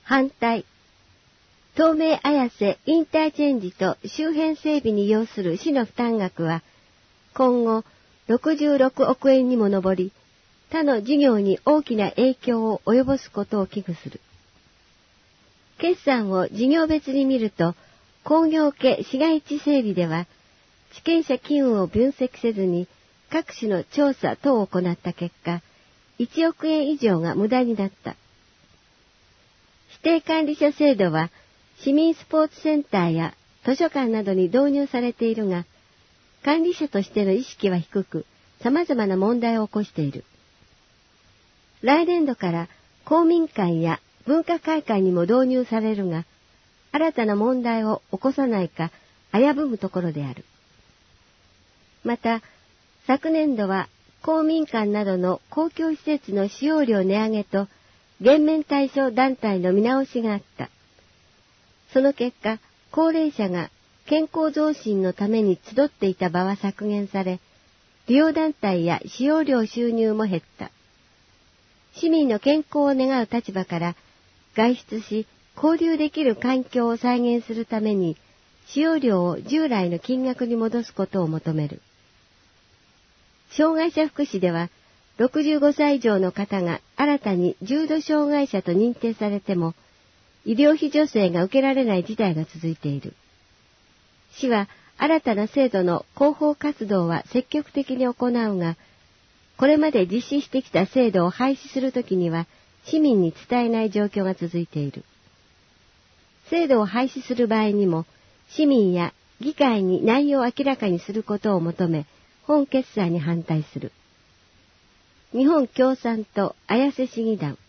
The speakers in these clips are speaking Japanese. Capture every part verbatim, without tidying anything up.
反対。東名綾瀬インターチェンジと周辺整備に要する市の負担額は、今後ろくじゅうろくおくえんにも上り、他の事業に大きな影響を及ぼすことを危惧する。決算を事業別に見ると、工業系市街地整備では、地権者機運を分析せずに各種の調査等を行った結果、いちおくえん以上が無駄になった。指定管理者制度は、市民スポーツセンターや図書館などに導入されているが、管理者としての意識は低く、様々な問題を起こしている。来年度から公民館や文化会館にも導入されるが、新たな問題を起こさないか危ぶむところである。また、昨年度は公民館などの公共施設の使用料値上げと減免対象団体の見直しがあった。その結果、高齢者が健康増進のために集っていた場は削減され、利用団体や使用料収入も減った。市民の健康を願う立場から外出し交流できる環境を再現するために使用料を従来の金額に戻すことを求める。障害者福祉ではろくじゅうごさい以上の方が新たに重度障害者と認定されても医療費助成が受けられない事態が続いている。市は新たな制度の広報活動は積極的に行うが、これまで実施してきた制度を廃止するときには市民に伝えない状況が続いている。制度を廃止する場合にも市民や議会に内容を明らかにすることを求め、本決算に反対する。日本共産党綾瀬市議団。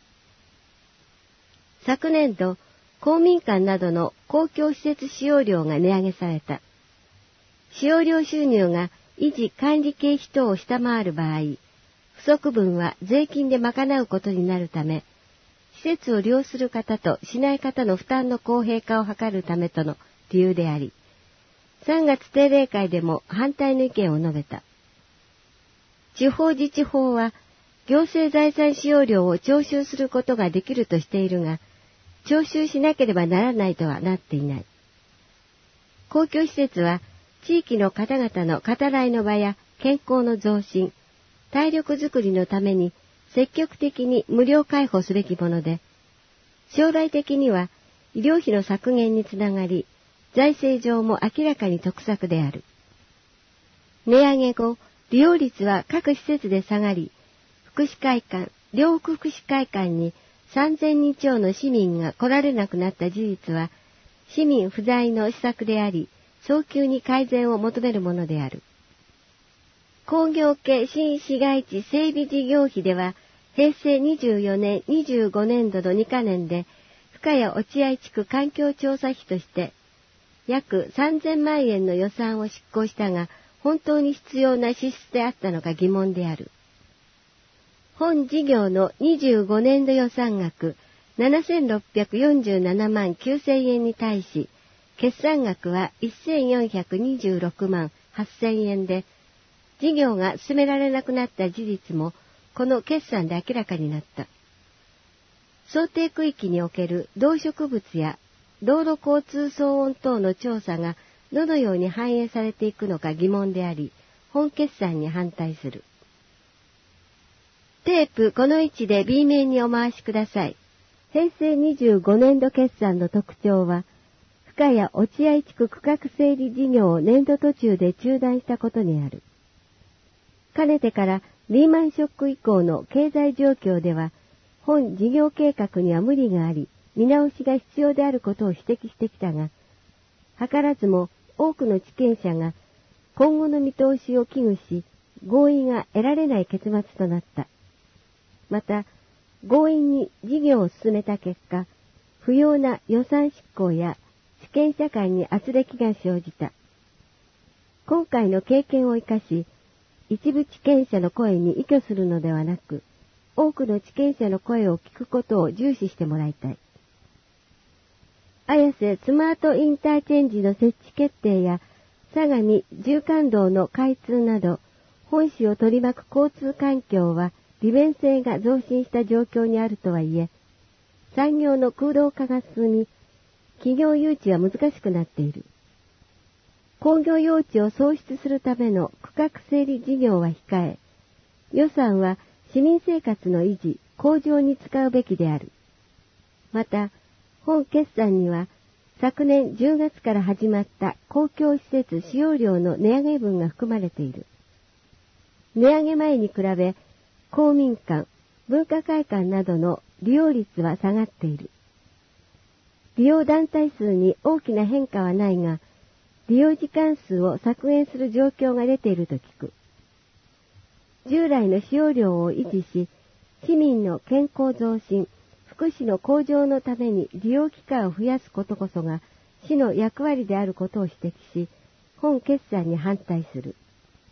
昨年度、公民館などの公共施設使用料が値上げされた。使用料収入が維持管理経費等を下回る場合、不足分は税金で賄うことになるため、施設を利用する方としない方の負担の公平化を図るためとの理由であり、さんがつ定例会でも反対の意見を述べた。地方自治法は、行政財産使用料を徴収することができるとしているが、徴収しなければならないとはなっていない。公共施設は、地域の方々の語らいの場や健康の増進、体力づくりのために積極的に無料開放すべきもので、将来的には医療費の削減につながり、財政上も明らかに得策である。値上げ後、利用率は各施設で下がり、福祉会館、両福祉会館にさんぜんにん超の市民が来られなくなった事実は、市民不在の施策であり、早急に改善を求めるものである。工業系新市街地整備事業費では、へいせいにじゅうよねん、にじゅうごねんどのにかねんで、深谷落合地区環境調査費として、約さんぜんまんえんの予算を執行したが、本当に必要な支出であったのか疑問である。本事業のにじゅうごねんど予算額ななせんろっぴゃくよんじゅうななまんきゅうせんえんに対し、決算額はせんよんひゃくにじゅうろくまんはっせんえんで、事業が進められなくなった事実も、この決算で明らかになった。想定区域における動植物や道路交通騒音等の調査がどのように反映されていくのか疑問であり、本決算に反対する。テープこの位置で B 面にお回しください。へいせいにじゅうごねんど決算の特徴は、深谷落合地区区画整理事業を年度途中で中断したことにある。かねてからリーマンショック以降の経済状況では、本事業計画には無理があり、見直しが必要であることを指摘してきたが、図らずも多くの地権者が今後の見通しを危惧し、合意が得られない結末となった。また、強引に事業を進めた結果、不要な予算執行や地権者間に圧力が生じた。今回の経験を生かし、一部地権者の声に依拠するのではなく、多くの地権者の声を聞くことを重視してもらいたい。綾瀬スマートインターチェンジの設置決定や、相模縦貫道の開通など、本市を取り巻く交通環境は利便性が増進した状況にあるとはいえ、 産業の空洞化が進み、企業誘致は難しくなっている。工業用地を創出するための区画整理事業は控え、予算は市民生活の維持、向上に使うべきである。また、本決算には、昨年じゅうがつから始まった公共施設使用料の値上げ分が含まれている。値上げ前に比べ、公民館、文化会館などの利用率は下がっている。利用団体数に大きな変化はないが、利用時間数を削減する状況が出ていると聞く。従来の使用量を維持し、市民の健康増進、福祉の向上のために利用機会を増やすことこそが市の役割であることを指摘し、本決算に反対する。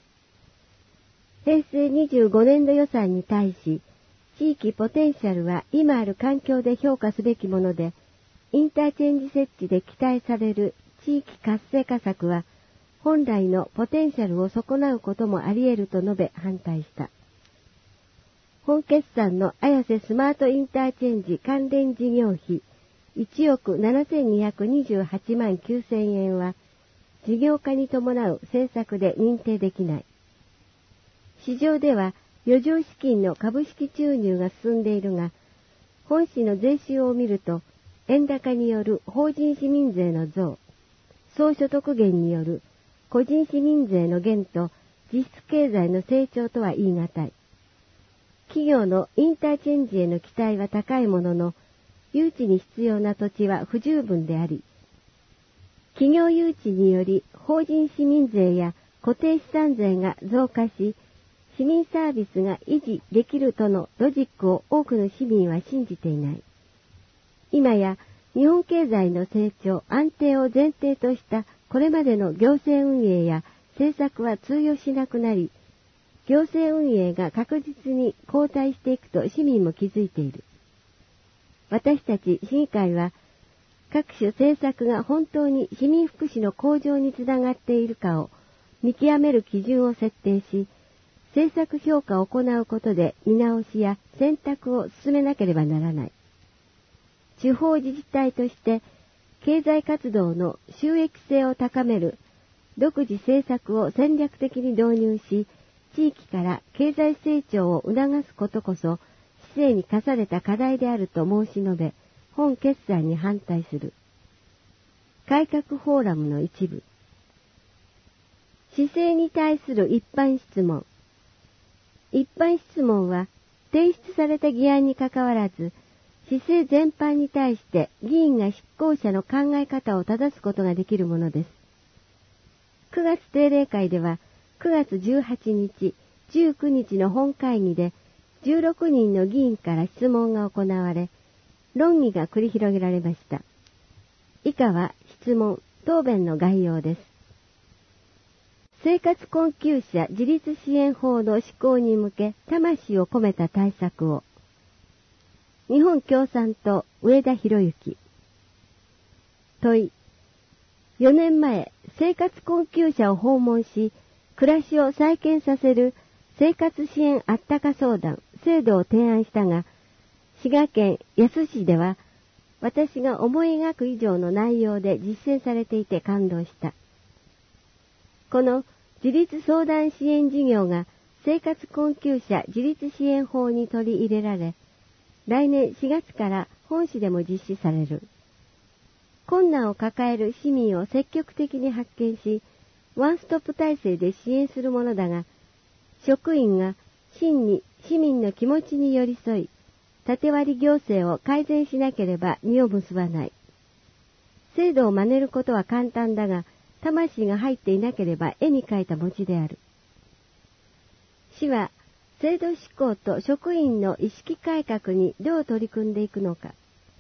平成にじゅうごねんど予算に対し、地域ポテンシャルは今ある環境で評価すべきもので、インターチェンジ設置で期待される地域活性化策は、本来のポテンシャルを損なうこともあり得ると述べ反対した。本決算の綾瀬スマートインターチェンジ関連事業費いちおくななせんにひゃくにじゅうはちまんきゅうせんえんは、事業化に伴う政策で認定できない。市場では余剰資金の株式注入が進んでいるが、本市の税収を見ると、円高による法人市民税の増、総所得減による個人市民税の減と実質経済の成長とは言い難い。企業のインターチェンジへの期待は高いものの、誘致に必要な土地は不十分であり、企業誘致により法人市民税や固定資産税が増加し、市民サービスが維持できるとのロジックを多くの市民は信じていない。今や日本経済の成長、安定を前提としたこれまでの行政運営や政策は通用しなくなり、行政運営が確実に後退していくと市民も気づいている。私たち市議会は、各種政策が本当に市民福祉の向上につながっているかを見極める基準を設定し、政策評価を行うことで見直しや選択を進めなければならない。地方自治体として経済活動の収益性を高める独自政策を戦略的に導入し、地域から経済成長を促すことこそ市政に課された課題であると申し述べ、本決算に反対する。改革フォーラムの一部。市政に対する一般質問。一般質問は提出された議案にかかわらず、市政全般に対して議員が執行者の考え方を正すことができるものです。くがつ定例会では、くがつじゅうはちにち、じゅうくにちの本会議でじゅうろくにんの議員から質問が行われ、論議が繰り広げられました。以下は質問、答弁の概要です。生活困窮者自立支援法の施行に向け魂を込めた対策を。日本共産党上田博之。問い。よねんまえ、生活困窮者を訪問し、暮らしを再建させる生活支援あったか相談制度を提案したが、滋賀県野洲市では私が思い描く以上の内容で実践されていて感動した。この自立相談支援事業が生活困窮者自立支援法に取り入れられ、来年しがつから本市でも実施される。困難を抱える市民を積極的に発見し、ワンストップ体制で支援するものだが、職員が真に市民の気持ちに寄り添い、縦割り行政を改善しなければ実を結ばない。制度を真似ることは簡単だが、魂が入っていなければ絵に描いた餅である。市は制度施行と職員の意識改革にどう取り組んでいくのか。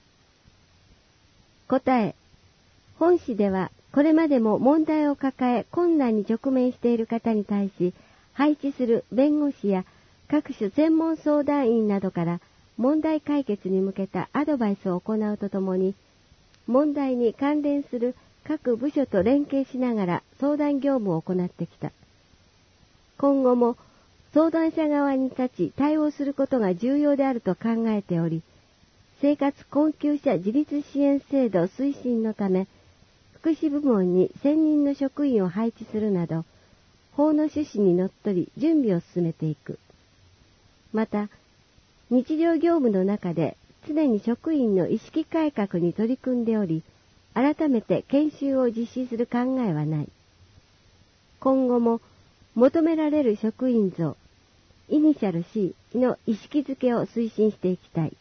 答え。本市ではこれまでも問題を抱え困難に直面している方に対し、配置する弁護士や各種専門相談員などから問題解決に向けたアドバイスを行うとともに、問題に関連する各部署と連携しながら相談業務を行ってきた。今後も相談者側に立ち対応することが重要であると考えており、 生活困窮者自立支援制度推進のため、福祉部門に専任の職員を配置するなど、法の趣旨にのっとり準備を進めていく。また、日常業務の中で常に職員の意識改革に取り組んでおり、改めて研修を実施する考えはない。今後も求められる職員像、イニシャル C の意識づけを推進していきたい。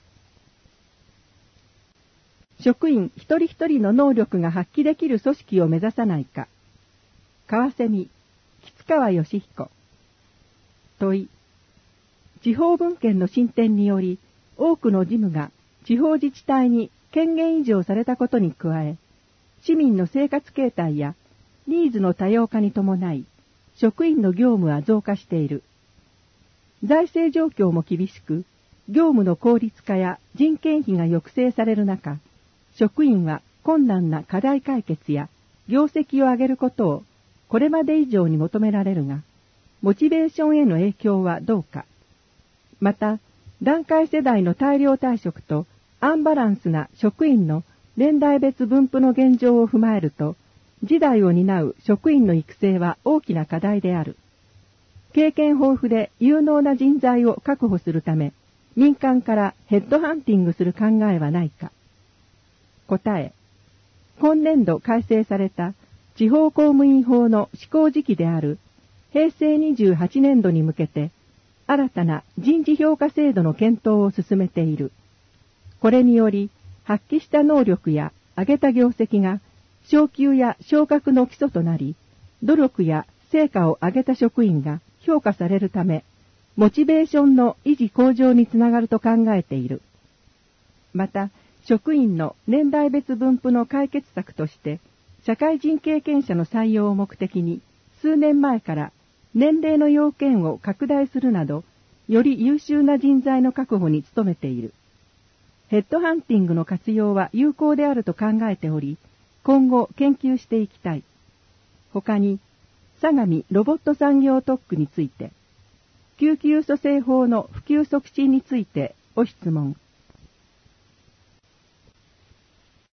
職員一人一人の能力が発揮できる組織を目指さないか。川蝉、吉川義彦。問い。地方分権の進展により、多くの事務が地方自治体に権限移譲されたことに加え、市民の生活形態やニーズの多様化に伴い、職員の業務は増加している。財政状況も厳しく、業務の効率化や人件費が抑制される中、職員は困難な課題解決や業績を上げることをこれまで以上に求められるが、モチベーションへの影響はどうか。また、団塊世代の大量退職とアンバランスな職員の年代別分布の現状を踏まえると、次代を担う職員の育成は大きな課題である。経験豊富で有能な人材を確保するため、民間からヘッドハンティングする考えはないか。答え。今年度改正された地方公務員法の施行時期である平成にじゅうはちねんどに向けて、新たな人事評価制度の検討を進めている。これにより、発揮した能力や上げた業績が昇給や昇格の基礎となり、努力や成果を上げた職員が評価されるため、モチベーションの維持向上につながると考えている。また、職員の年代別分布の解決策として、社会人経験者の採用を目的に、数年前から年齢の要件を拡大するなど、より優秀な人材の確保に努めている。ヘッドハンティングの活用は有効であると考えており、今後研究していきたい。他に、相模ロボット産業特区について、救急蘇生法の普及促進についてご質問。